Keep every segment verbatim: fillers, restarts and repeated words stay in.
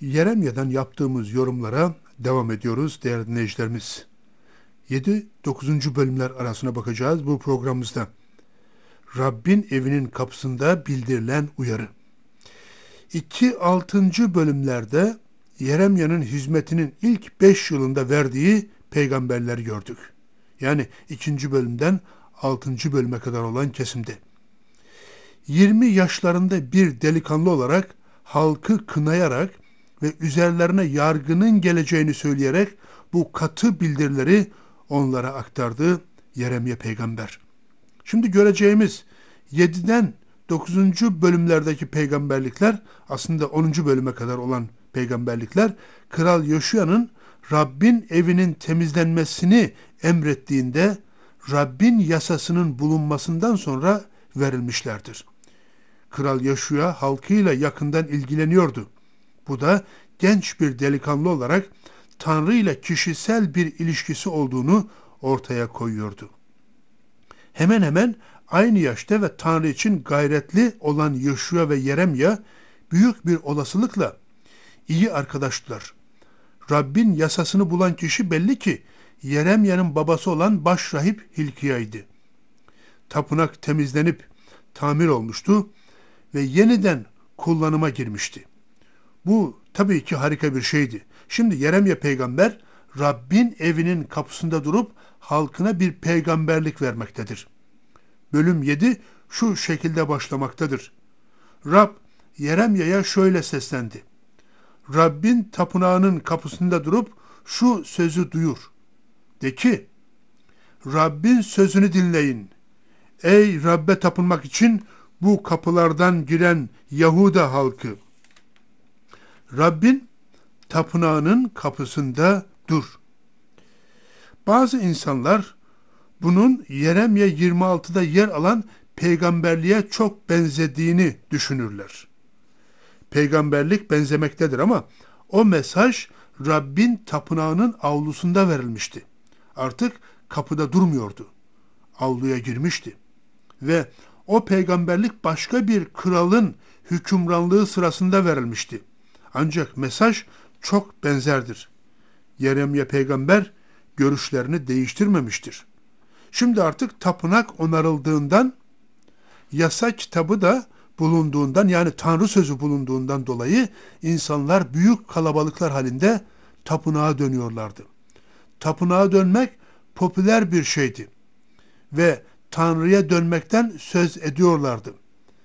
Yeremya'dan yaptığımız yorumlara devam ediyoruz değerli dinleyicilerimiz. yedi dokuzuncu bölümler arasına bakacağız bu programımızda. Rabbin evinin kapısında bildirilen uyarı. iki altıncı bölümlerde Yeremya'nın hizmetinin ilk beş yılında verdiği peygamberleri gördük. Yani ikinci bölümden altıncı bölüme kadar olan kesimde. yirmi yaşlarında bir delikanlı olarak halkı kınayarak ve üzerlerine yargının geleceğini söyleyerek bu katı bildirileri onlara aktardı Yeremya peygamber. Şimdi göreceğimiz yediden dokuzuncu bölümlerdeki peygamberlikler, aslında onuncu bölüme kadar olan peygamberlikler, Kral Yoşuya'nın Rabbin evinin temizlenmesini emrettiğinde Rabbin yasasının bulunmasından sonra verilmişlerdir. Kral Yoşuya halkıyla yakından ilgileniyordu. Bu da genç bir delikanlı olarak Tanrı ile kişisel bir ilişkisi olduğunu ortaya koyuyordu. Hemen hemen aynı yaşta ve Tanrı için gayretli olan Yoşuya ve Yeremya büyük bir olasılıkla iyi arkadaştılar. Rabbin yasasını bulan kişi belli ki Yeremya'nın babası olan başrahip Hilkiya'ydı. Tapınak temizlenip tamir olmuştu ve yeniden kullanıma girmişti. Bu tabii ki harika bir şeydi. Şimdi Yeremya peygamber Rabbin evinin kapısında durup halkına bir peygamberlik vermektedir. Bölüm yedi şu şekilde başlamaktadır. Rab Yeremya'ya şöyle seslendi. Rabbin tapınağının kapısında durup şu sözü duyur. De ki, Rabbin sözünü dinleyin. Ey Rabbe tapınmak için bu kapılardan giren Yahuda halkı. Rabbin tapınağının kapısında dur. Bazı insanlar bunun Yeremya yirmi altıda yer alan peygamberliğe çok benzediğini düşünürler. Peygamberlik benzemektedir ama o mesaj Rabbin tapınağının avlusunda verilmişti. Artık kapıda durmuyordu. Avluya girmişti. Ve o peygamberlik başka bir kralın hükümranlığı sırasında verilmişti. Ancak mesaj çok benzerdir. Yeremya peygamber görüşlerini değiştirmemiştir. Şimdi artık tapınak onarıldığından, yasa kitabı da bulunduğundan, yani Tanrı sözü bulunduğundan dolayı insanlar büyük kalabalıklar halinde tapınağa dönüyorlardı. Tapınağa dönmek popüler bir şeydi ve Tanrı'ya dönmekten söz ediyorlardı.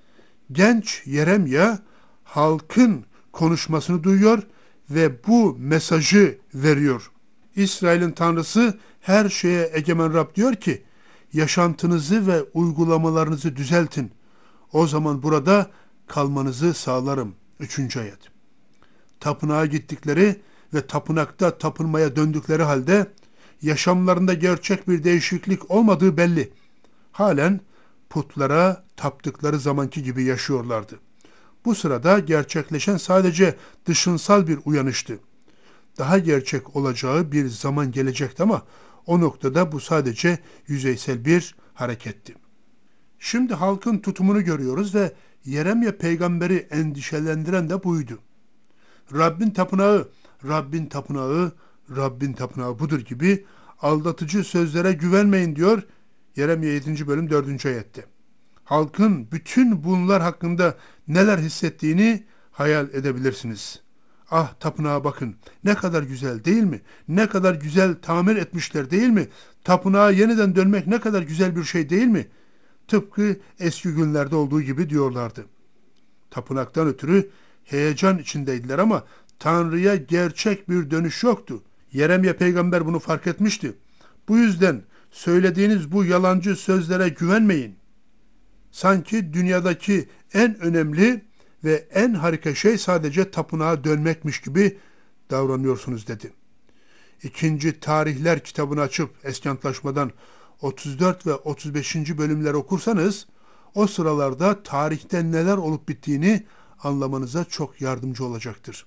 Genç Yeremya halkın konuşmasını duyuyor ve bu mesajı veriyor. İsrail'in Tanrısı her şeye egemen Rab diyor ki, yaşantınızı ve uygulamalarınızı düzeltin. O zaman burada kalmanızı sağlarım. Üçüncü ayet. Tapınağa gittikleri ve tapınakta tapınmaya döndükleri halde yaşamlarında gerçek bir değişiklik olmadığı belli. Halen putlara taptıkları zamanki gibi yaşıyorlardı. Bu sırada gerçekleşen sadece dışınsal bir uyanıştı. Daha gerçek olacağı bir zaman gelecekti ama o noktada bu sadece yüzeysel bir hareketti. Şimdi halkın tutumunu görüyoruz ve Yeremya peygamberi endişelendiren de buydu. Rabbin tapınağı, Rabbin tapınağı, Rabbin tapınağı budur gibi aldatıcı sözlere güvenmeyin diyor Yeremya yedinci bölüm dördüncü ayette. Halkın bütün bunlar hakkında neler hissettiğini hayal edebilirsiniz. Ah tapınağa bakın, ne kadar güzel değil mi? Ne kadar güzel tamir etmişler değil mi? Tapınağa yeniden dönmek ne kadar güzel bir şey değil mi? Tıpkı eski günlerde olduğu gibi diyorlardı. Tapınaktan ötürü heyecan içindeydiler ama Tanrı'ya gerçek bir dönüş yoktu. Yeremya peygamber bunu fark etmişti. Bu yüzden söylediğiniz bu yalancı sözlere güvenmeyin. Sanki dünyadaki en önemli ve en harika şey sadece tapınağa dönmekmiş gibi davranıyorsunuz dedi. İkinci Tarihler kitabını açıp Eski Antlaşmadan otuz dört ve otuz beşinci bölümleri okursanız o sıralarda tarihte neler olup bittiğini anlamanıza çok yardımcı olacaktır.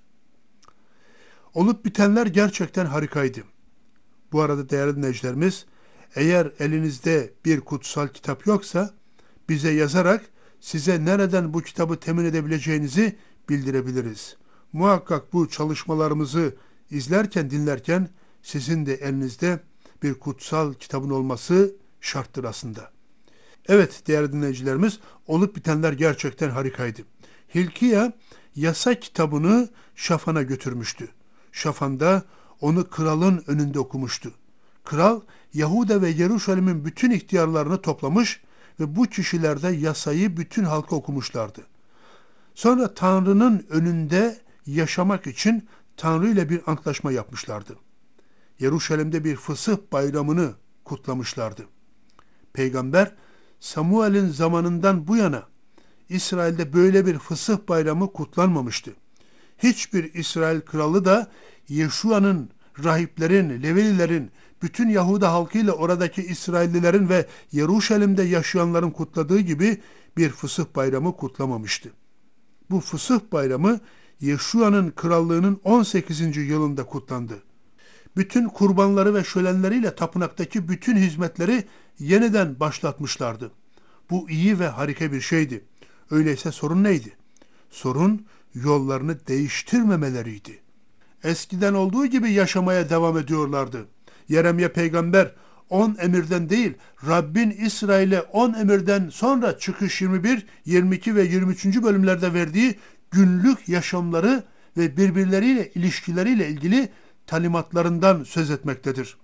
Olup bitenler gerçekten harikaydı. Bu arada değerli dinleyicilerimiz, eğer elinizde bir kutsal kitap yoksa bize yazarak size nereden bu kitabı temin edebileceğinizi bildirebiliriz. Muhakkak bu çalışmalarımızı izlerken, dinlerken sizin de elinizde bir kutsal kitabın olması şarttır aslında. Evet değerli dinleyicilerimiz, olup bitenler gerçekten harikaydı. Hilkiya yasa kitabını Şafan'a götürmüştü. Şafan da onu kralın önünde okumuştu. Kral Yahuda ve Yeruşalim'in bütün ihtiyarlarını toplamış ve bu kişiler de yasayı bütün halka okumuşlardı. Sonra Tanrı'nın önünde yaşamak için Tanrı ile bir antlaşma yapmışlardı. Yeruşalim'de bir fısıh bayramını kutlamışlardı. Peygamber Samuel'in zamanından bu yana İsrail'de böyle bir fısıh bayramı kutlanmamıştı. Hiçbir İsrail kralı da Yeşua'nın, rahiplerin, Levililerin, bütün Yahuda halkıyla oradaki İsraillilerin ve Yeruşalim'de yaşayanların kutladığı gibi bir fısıh bayramı kutlamamıştı. Bu fısıh bayramı Yeşua'nın krallığının on sekizinci yılında kutlandı. Bütün kurbanları ve şölenleriyle tapınaktaki bütün hizmetleri yeniden başlatmışlardı. Bu iyi ve harika bir şeydi. Öyleyse sorun neydi? Sorun yollarını değiştirmemeleriydi. Eskiden olduğu gibi yaşamaya devam ediyorlardı. Yeremye peygamber on emirden değil, Rabbin İsrail'e on emirden sonra Çıkış yirmi bir, yirmi iki ve yirmi üçüncü bölümlerde verdiği günlük yaşamları ve birbirleriyle ilişkileriyle ilgili talimatlarından söz etmektedir.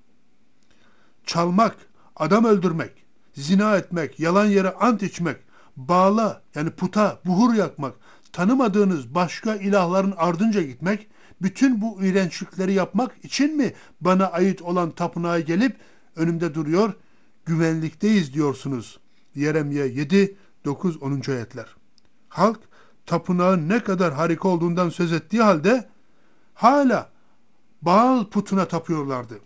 Çalmak, adam öldürmek, zina etmek, yalan yere ant içmek, bağla yani puta, buhur yakmak, tanımadığınız başka ilahların ardınca gitmek, bütün bu iğrençlikleri yapmak için mi bana ait olan tapınağa gelip önümde duruyor, güvenlikteyiz diyorsunuz? Yeremye yedi, dokuz, onuncu ayetler. Halk tapınağın ne kadar harika olduğundan söz ettiği halde hala Baal putuna tapıyorlardı.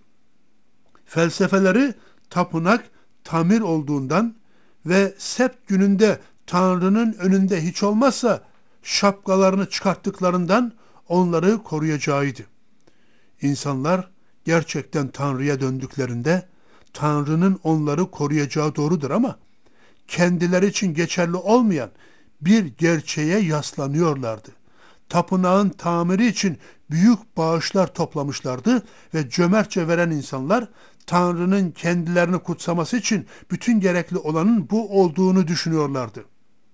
Felsefeleri tapınak tamir olduğundan ve sept gününde Tanrı'nın önünde hiç olmazsa şapkalarını çıkarttıklarından onları koruyacağıydı. İnsanlar gerçekten Tanrı'ya döndüklerinde Tanrı'nın onları koruyacağı doğrudur ama kendileri için geçerli olmayan bir gerçeğe yaslanıyorlardı. Tapınağın tamiri için büyük bağışlar toplamışlardı ve cömertçe veren insanlar Tanrı'nın kendilerini kutsaması için bütün gerekli olanın bu olduğunu düşünüyorlardı.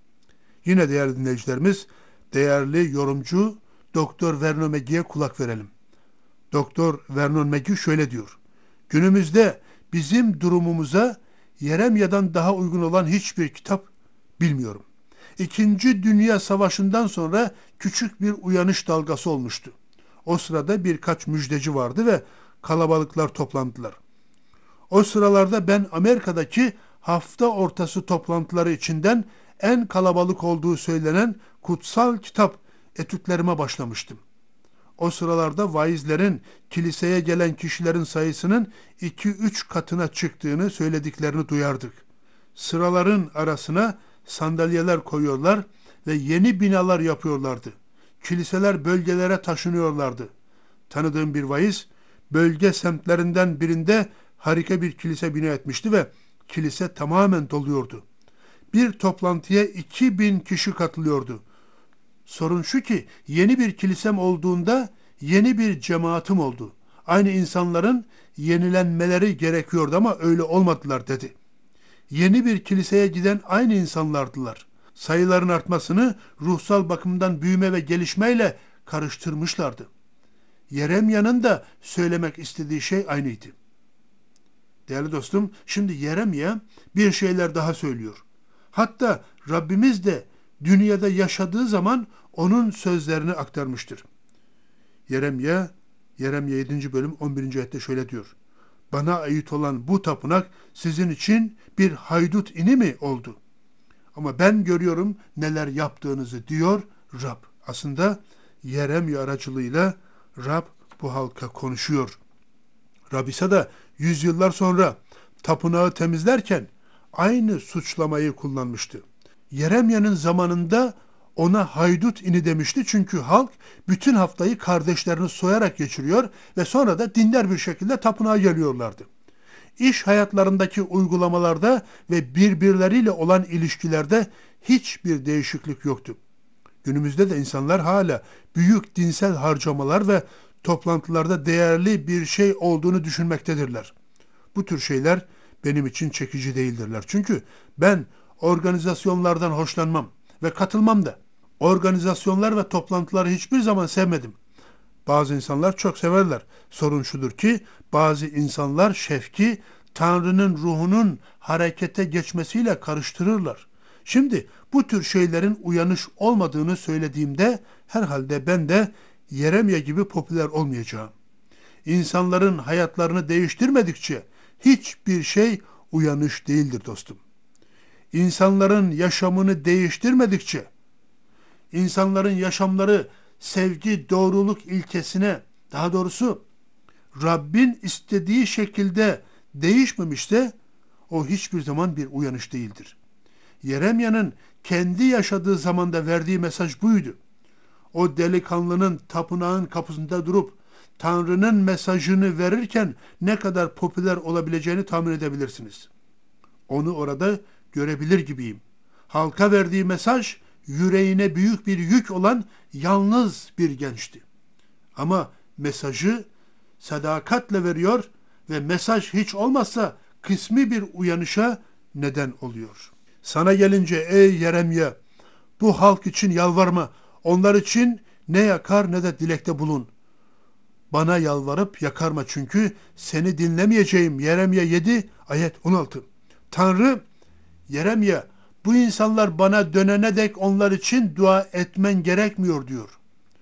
Yine değerli dinleyicilerimiz, değerli yorumcu Doktor Vernon McGee'ye kulak verelim. Doktor Vernon McGee şöyle diyor: günümüzde bizim durumumuza Yeremya'dan daha uygun olan hiçbir kitap bilmiyorum. İkinci Dünya Savaşı'ndan sonra küçük bir uyanış dalgası olmuştu. O sırada birkaç müjdeci vardı ve kalabalıklar toplandılar. O sıralarda ben Amerika'daki hafta ortası toplantıları içinden en kalabalık olduğu söylenen kutsal kitap etütlerime başlamıştım. O sıralarda vaizlerin kiliseye gelen kişilerin sayısının iki üç katına çıktığını söylediklerini duyardık. Sıraların arasına sandalyeler koyuyorlar ve yeni binalar yapıyorlardı. Kiliseler bölgelere taşınıyorlardı. Tanıdığım bir vaiz, bölge semtlerinden birinde harika bir kilise bina etmişti ve kilise tamamen doluyordu. Bir toplantıya iki bin kişi katılıyordu. Sorun şu ki, yeni bir kilisem olduğunda yeni bir cemaatim oldu. Aynı insanların yenilenmeleri gerekiyordu ama öyle olmadılar dedi. Yeni bir kiliseye giden aynı insanlardılar. Sayıların artmasını ruhsal bakımdan büyüme ve gelişmeyle karıştırmışlardı. Yeremya'nın da söylemek istediği şey aynıydı. Değerli dostum, şimdi Yeremya bir şeyler daha söylüyor. Hatta Rabbimiz de dünyada yaşadığı zaman onun sözlerini aktarmıştır. Yeremya, Yeremya yedinci bölüm on birinci ayette şöyle diyor: bana ait olan bu tapınak sizin için bir haydut ini mi oldu? Ama ben görüyorum neler yaptığınızı diyor Rab. Aslında Yeremya aracılığıyla Rab bu halka konuşuyor. Rab ise de yüzyıllar sonra tapınağı temizlerken aynı suçlamayı kullanmıştı. Yeremya'nın zamanında ona haydut ini demişti çünkü halk bütün haftayı kardeşlerini soyarak geçiriyor ve sonra da dindar bir şekilde tapınağa geliyorlardı. İş hayatlarındaki uygulamalarda ve birbirleriyle olan ilişkilerde hiçbir değişiklik yoktu. Günümüzde de insanlar hala büyük dinsel harcamalar ve toplantılarda değerli bir şey olduğunu düşünmektedirler. Bu tür şeyler benim için çekici değildirler. Çünkü ben organizasyonlardan hoşlanmam ve katılmam da. Organizasyonlar ve toplantıları hiçbir zaman sevmedim. Bazı insanlar çok severler. Sorun şudur ki bazı insanlar şefki Tanrı'nın ruhunun harekete geçmesiyle karıştırırlar. Şimdi bu tür şeylerin uyanış olmadığını söylediğimde herhalde ben de Yeremya gibi popüler olmayacağım. İnsanların hayatlarını değiştirmedikçe hiçbir şey uyanış değildir dostum. İnsanların yaşamını değiştirmedikçe, insanların yaşamları sevgi, doğruluk ilkesine, daha doğrusu Rabbin istediği şekilde değişmemişse o hiçbir zaman bir uyanış değildir. Yeremya'nın kendi yaşadığı zamanda verdiği mesaj buydu. O delikanlının tapınağın kapısında durup Tanrı'nın mesajını verirken ne kadar popüler olabileceğini tahmin edebilirsiniz. Onu orada görebilir gibiyim. Halka verdiği mesaj yüreğine büyük bir yük olan yalnız bir gençti. Ama mesajı sadakatle veriyor ve mesaj hiç olmazsa kısmi bir uyanışa neden oluyor. Sana gelince ey Yeremya, bu halk için yalvarma, onlar için ne yakar ne de dilekte bulun. Bana yalvarıp yakarma çünkü seni dinlemeyeceğim. Yeremya yedi ayet on altı. Tanrı, Yeremya, bu insanlar bana dönene dek onlar için dua etmen gerekmiyor diyor.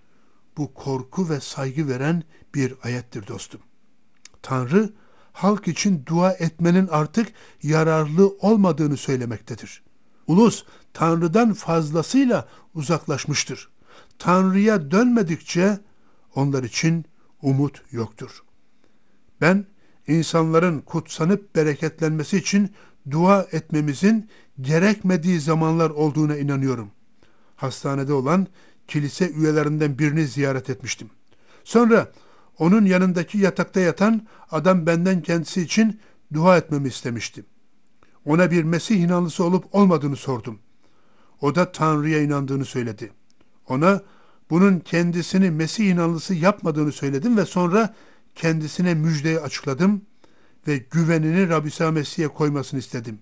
Bu korku ve saygı veren bir ayettir dostum. Tanrı, halk için dua etmenin artık yararlı olmadığını söylemektedir. Ulus, Tanrı'dan fazlasıyla uzaklaşmıştır. Tanrı'ya dönmedikçe onlar için umut yoktur. Ben, insanların kutsanıp bereketlenmesi için dua etmemizin gerekmediği zamanlar olduğuna inanıyorum. Hastanede olan kilise üyelerinden birini ziyaret etmiştim. Sonra onun yanındaki yatakta yatan adam benden kendisi için dua etmemi istemişti. Ona bir Mesih inanlısı olup olmadığını sordum. O da Tanrı'ya inandığını söyledi. Ona bunun kendisini Mesih inanlısı yapmadığını söyledim ve sonra kendisine müjdeyi açıkladım ve güvenini Rabbi İsa Mesih'e koymasını istedim.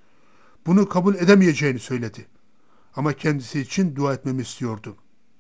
Bunu kabul edemeyeceğini söyledi. Ama kendisi için dua etmemi istiyordu.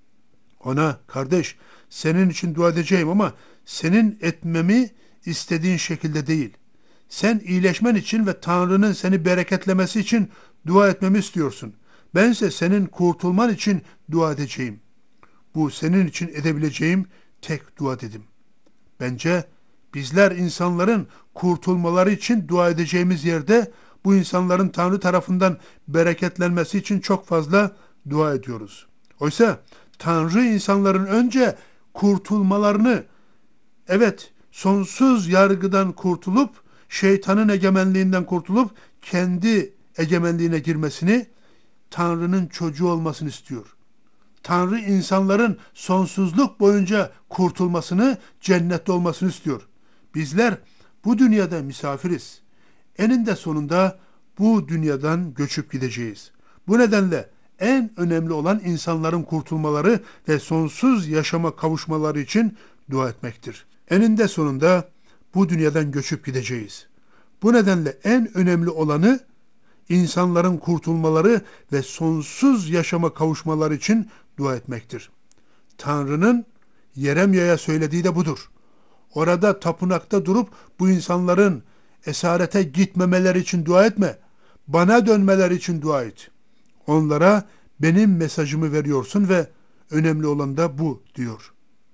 Ona, kardeş, senin için dua edeceğim ama senin etmemi istediğin şekilde değil. Sen iyileşmen için ve Tanrı'nın seni bereketlemesi için dua etmemi istiyorsun. Bense senin kurtulman için dua edeceğim. Bu senin için edebileceğim tek dua dedim. Bence bizler insanların kurtulmaları için dua edeceğimiz yerde bu insanların Tanrı tarafından bereketlenmesi için çok fazla dua ediyoruz. Oysa Tanrı insanların önce kurtulmalarını, evet sonsuz yargıdan kurtulup, şeytanın egemenliğinden kurtulup kendi egemenliğine girmesini, Tanrı'nın çocuğu olmasını istiyor. Tanrı insanların sonsuzluk boyunca kurtulmasını, cennette olmasını istiyor. Bizler bu dünyada misafiriz. Eninde sonunda bu dünyadan göçüp gideceğiz. Bu nedenle en önemli olan insanların kurtulmaları ve sonsuz yaşama kavuşmaları için dua etmektir. Eninde sonunda bu dünyadan göçüp gideceğiz. Bu nedenle en önemli olanı insanların kurtulmaları ve sonsuz yaşama kavuşmaları için dua etmektir. Tanrı'nın Yeremya'ya söylediği de budur. Orada tapınakta durup bu insanların esarete gitmemeleri için dua etme. Bana dönmeleri için dua et. Onlara benim mesajımı veriyorsun ve önemli olan da bu diyor.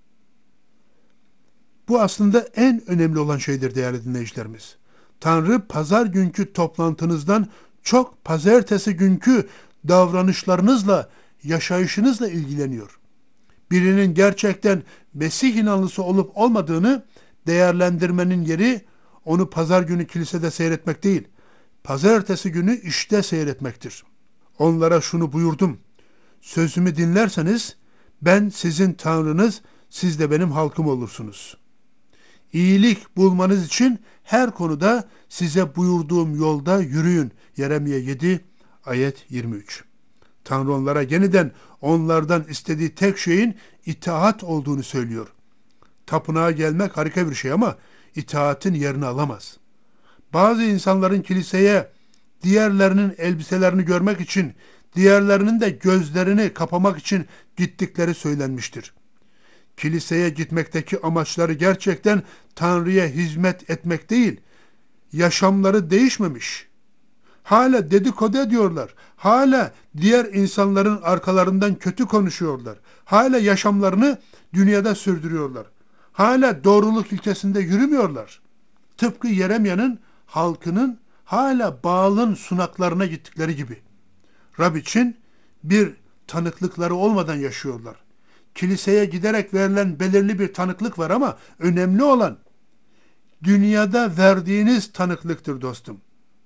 Bu aslında en önemli olan şeydir değerli dinleyicilerimiz. Tanrı pazar günkü toplantınızdan çok pazartesi günkü davranışlarınızla, yaşayışınızla ilgileniyor. Birinin gerçekten Mesih inanlısı olup olmadığını değerlendirmenin yeri onu pazar günü kilisede seyretmek değil, pazartesi günü işte seyretmektir. Onlara şunu buyurdum: sözümü dinlerseniz ben sizin Tanrınız, siz de benim halkım olursunuz. İyilik bulmanız için her konuda size buyurduğum yolda yürüyün. Yeremya yedi ayet yirmi üç. Tanrı onlara yeniden onlardan istediği tek şeyin itaat olduğunu söylüyor. Tapınağa gelmek harika bir şey ama itaatin yerini alamaz. Bazı insanların kiliseye diğerlerinin elbiselerini görmek için, diğerlerinin de gözlerini kapamak için gittikleri söylenmiştir. Kiliseye gitmekteki amaçları gerçekten Tanrı'ya hizmet etmek değil, yaşamları değişmemiş. Hala dedikodu ediyorlar. Hala diğer insanların arkalarından kötü konuşuyorlar. Hala yaşamlarını dünyada sürdürüyorlar. Hala doğruluk ilkesinde yürümüyorlar. Tıpkı Yeremya'nın halkının hala Baal'ın sunaklarına gittikleri gibi. Rab için bir tanıklıkları olmadan yaşıyorlar. Kiliseye giderek verilen belirli bir tanıklık var ama önemli olan dünyada verdiğiniz tanıklıktır dostum.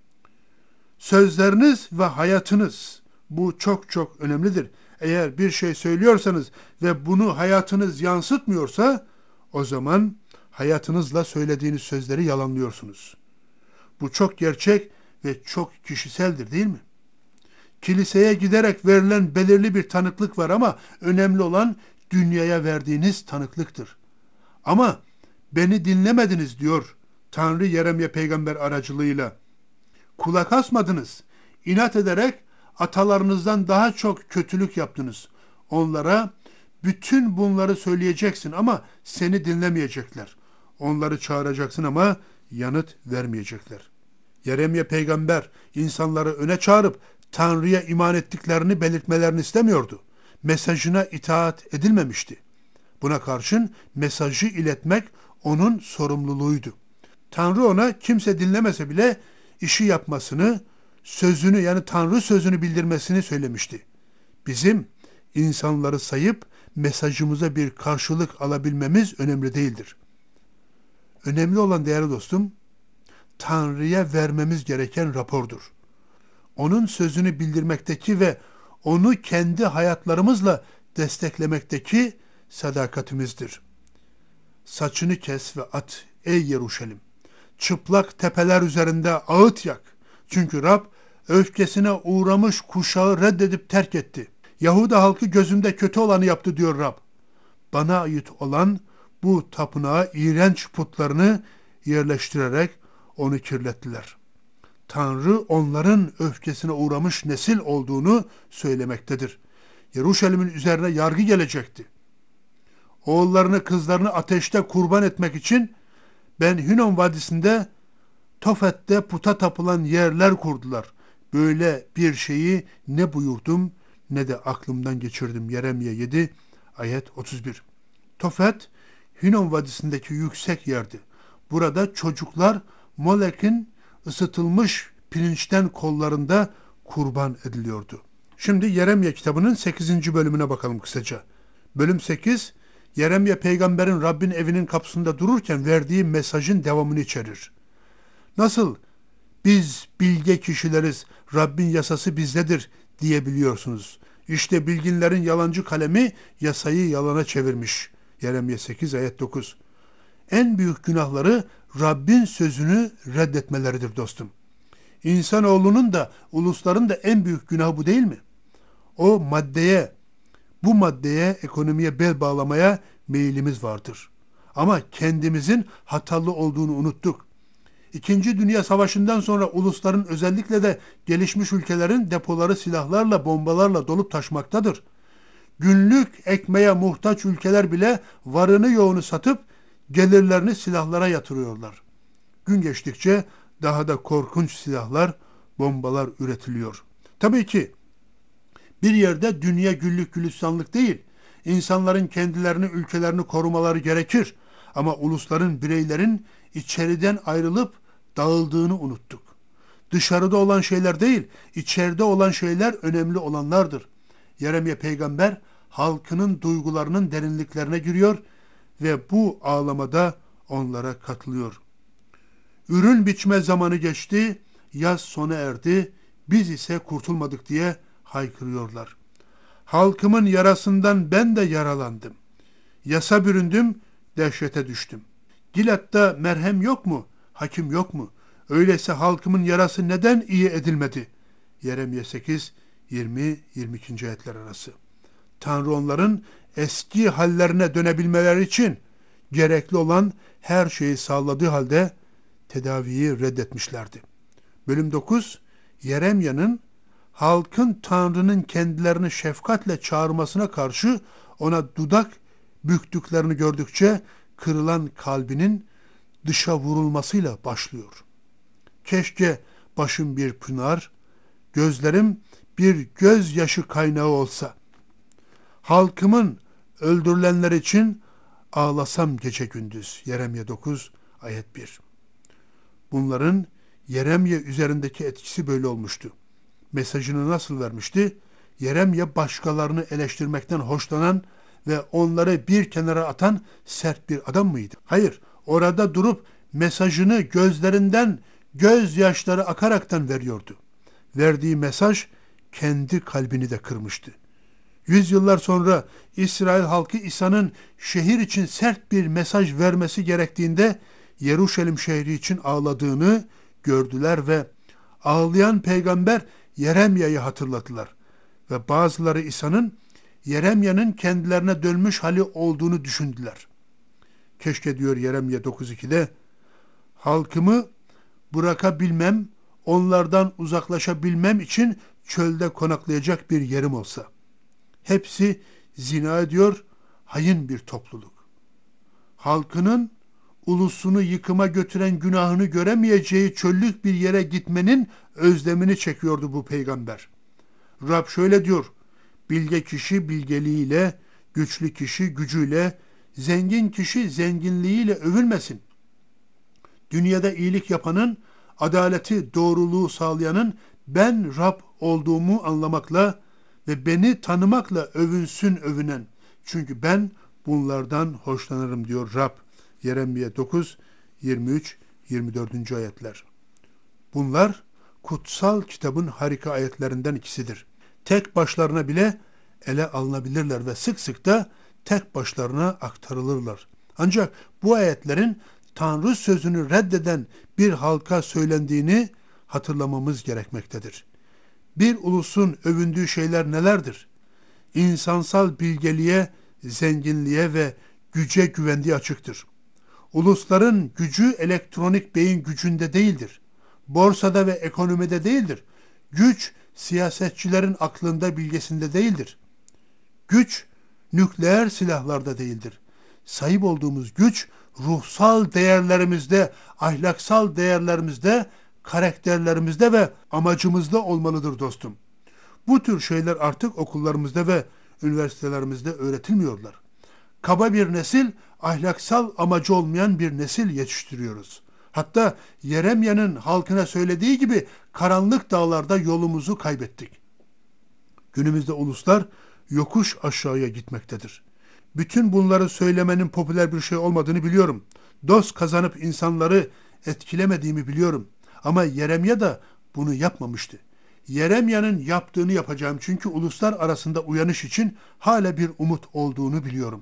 Sözleriniz ve hayatınız, bu çok çok önemlidir. Eğer bir şey söylüyorsanız ve bunu hayatınız yansıtmıyorsa, o zaman hayatınızla söylediğiniz sözleri yalanlıyorsunuz. Bu çok gerçek ve çok kişiseldir, değil mi? Kiliseye giderek verilen belirli bir tanıklık var ama önemli olan dünyaya verdiğiniz tanıklıktır. Ama beni dinlemediniz diyor Tanrı Yeremye peygamber aracılığıyla. Kulak asmadınız. İnat ederek atalarınızdan daha çok kötülük yaptınız. Onlara bütün bunları söyleyeceksin ama seni dinlemeyecekler. Onları çağıracaksın ama yanıt vermeyecekler. Yeremye peygamber insanları öne çağırıp Tanrı'ya iman ettiklerini belirtmelerini istemiyordu. Mesajına itaat edilmemişti. Buna karşın mesajı iletmek onun sorumluluğuydu. Tanrı ona kimse dinlemese bile işi yapmasını, sözünü yani Tanrı sözünü bildirmesini söylemişti. Bizim insanları sayıp mesajımıza bir karşılık alabilmemiz önemli değildir. Önemli olan değerli dostum, Tanrı'ya vermemiz gereken rapordur. Onun sözünü bildirmekteki ve onu kendi hayatlarımızla desteklemekteki sadakatimizdir. Saçını kes ve at ey Yeruşalim. Çıplak tepeler üzerinde ağıt yak. Çünkü Rab öfkesine uğramış kuşağı reddedip terk etti. Yahuda halkı gözümde kötü olanı yaptı diyor Rab. Bana ait olan bu tapınağa iğrenç putlarını yerleştirerek onu kirlettiler. Tanrı onların öfkesine uğramış nesil olduğunu söylemektedir. Yeruşalim'in üzerine yargı gelecekti. Oğullarını kızlarını ateşte kurban etmek için Ben Hinnom Vadisi'nde Tofet'te puta tapılan yerler kurdular. Böyle bir şeyi ne buyurdum ne de aklımdan geçirdim. Yeremye yedi ayet otuz bir. Tofet Hinnom Vadisi'ndeki yüksek yerdi. Burada çocuklar Molek'in ısıtılmış pirinçten kollarında kurban ediliyordu. Şimdi Yeremye kitabının sekizinci bölümüne bakalım kısaca. Bölüm sekiz, Yeremye peygamberin Rabbin evinin kapısında dururken verdiği mesajın devamını içerir. Nasıl biz bilge kişileriz, Rabbin yasası bizdedir diyebiliyorsunuz. İşte bilginlerin yalancı kalemi yasayı yalana çevirmiş. Yeremye sekiz ayet dokuz. En büyük günahları Rabbin sözünü reddetmeleridir dostum. İnsanoğlunun da ulusların da en büyük günahı bu değil mi? O maddeye, bu maddeye, ekonomiye bel bağlamaya meyilimiz vardır. Ama kendimizin hatalı olduğunu unuttuk. İkinci Dünya Savaşı'ndan sonra ulusların özellikle de gelişmiş ülkelerin depoları silahlarla, bombalarla dolup taşmaktadır. Günlük ekmeğe muhtaç ülkeler bile varını yoğunu satıp gelirlerini silahlara yatırıyorlar. Gün geçtikçe daha da korkunç silahlar, bombalar üretiliyor. Tabii ki bir yerde dünya güllük gülistanlık değil. İnsanların kendilerini, ülkelerini korumaları gerekir. Ama ulusların, bireylerin içeriden ayrılıp dağıldığını unuttuk. Dışarıda olan şeyler değil, içeride olan şeyler önemli olanlardır. Yeremye peygamber halkının duygularının derinliklerine giriyor ve bu ağlamada onlara katılıyor. Ürün biçme zamanı geçti, yaz sona erdi, biz ise kurtulmadık diye haykırıyorlar. Halkımın yarasından ben de yaralandım. Yasa büründüm, dehşete düştüm. Gilat'ta merhem yok mu? Hakim yok mu? Öyleyse halkımın yarası neden iyi edilmedi? Yeremye sekiz yirmi yirmi iki. ayetler arası. Tanrı onların eski hallerine dönebilmeleri için gerekli olan her şeyi sağladığı halde tedaviyi reddetmişlerdi. Bölüm dokuz, Yeremya'nın halkın Tanrı'nın kendilerini şefkatle çağırmasına karşı ona dudak büktüklerini gördükçe kırılan kalbinin dışa vurulmasıyla başlıyor. Keşke başım bir pınar, gözlerim bir gözyaşı kaynağı olsa. Halkımın öldürülenler için ağlasam gece gündüz. Yeremye dokuz ayet bir. Bunların Yeremye üzerindeki etkisi böyle olmuştu. Mesajını nasıl vermişti? Yeremye başkalarını eleştirmekten hoşlanan ve onları bir kenara atan sert bir adam mıydı? Hayır, orada durup mesajını gözlerinden gözyaşları akaraktan veriyordu. Verdiği mesaj kendi kalbini de kırmıştı. Yüzyıllar sonra İsrail halkı İsa'nın şehir için sert bir mesaj vermesi gerektiğinde Yeruşalim şehri için ağladığını gördüler ve ağlayan peygamber Yeremya'yı hatırladılar. Ve bazıları İsa'nın Yeremya'nın kendilerine dönmüş hali olduğunu düşündüler. Keşke diyor Yeremye dokuz iki'de halkımı bırakabilmem, onlardan uzaklaşabilmem için çölde konaklayacak bir yerim olsa. Hepsi zina ediyor, hain bir topluluk. Halkının ulusunu yıkıma götüren günahını göremeyeceği çöllük bir yere gitmenin özlemini çekiyordu bu peygamber. Rab şöyle diyor, bilge kişi bilgeliğiyle, güçlü kişi gücüyle, zengin kişi zenginliğiyle övülmesin. Dünyada iyilik yapanın, adaleti, doğruluğu sağlayanın ben Rab olduğumu anlamakla ve beni tanımakla övünsün övünen. Çünkü ben bunlardan hoşlanırım diyor Rab. Yeremye dokuz yirmi üç yirmi dört. ayetler. Bunlar kutsal kitabın harika ayetlerinden ikisidir. Tek başlarına bile ele alınabilirler ve sık sık da tek başlarına aktarılırlar. Ancak bu ayetlerin Tanrı sözünü reddeden bir halka söylendiğini hatırlamamız gerekmektedir. Bir ulusun övündüğü şeyler nelerdir? İnsansal bilgeliğe, zenginliğe ve güce güvendiği açıktır. Ulusların gücü elektronik beyin gücünde değildir. Borsada ve ekonomide değildir. Güç siyasetçilerin aklında, bilgesinde değildir. Güç nükleer silahlarda değildir. Sahip olduğumuz güç ruhsal değerlerimizde, ahlaksal değerlerimizde, karakterlerimizde ve amacımızda olmalıdır dostum. Bu tür şeyler artık okullarımızda ve üniversitelerimizde öğretilmiyorlar. Kaba bir nesil, ahlaksal amacı olmayan bir nesil yetiştiriyoruz. Hatta Yeremya'nın halkına söylediği gibi karanlık dağlarda yolumuzu kaybettik. Günümüzde uluslar yokuş aşağıya gitmektedir. Bütün bunları söylemenin popüler bir şey olmadığını biliyorum. Dost kazanıp insanları etkilemediğimi biliyorum. Ama Yeremya da bunu yapmamıştı. Yeremya'nın yaptığını yapacağım çünkü uluslar arasında uyanış için hala bir umut olduğunu biliyorum.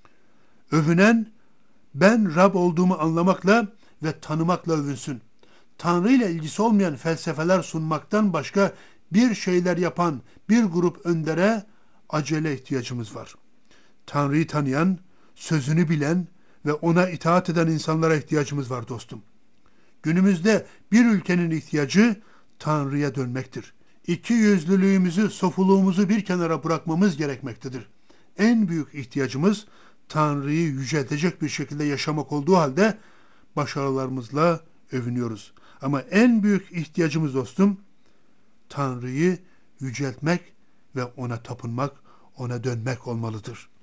Övünen, ben Rab olduğumu anlamakla ve tanımakla övünsün. Tanrı ile ilgisi olmayan felsefeler sunmaktan başka bir şeyler yapan bir grup öndere acele ihtiyacımız var. Tanrı'yı tanıyan, sözünü bilen ve ona itaat eden insanlara ihtiyacımız var dostum. Günümüzde bir ülkenin ihtiyacı Tanrı'ya dönmektir. İki yüzlülüğümüzü, sofuluğumuzu bir kenara bırakmamız gerekmektedir. En büyük ihtiyacımız Tanrı'yı yüceltecek bir şekilde yaşamak olduğu halde başarılarımızla övünüyoruz. Ama en büyük ihtiyacımız dostum Tanrı'yı yüceltmek ve ona tapınmak, ona dönmek olmalıdır.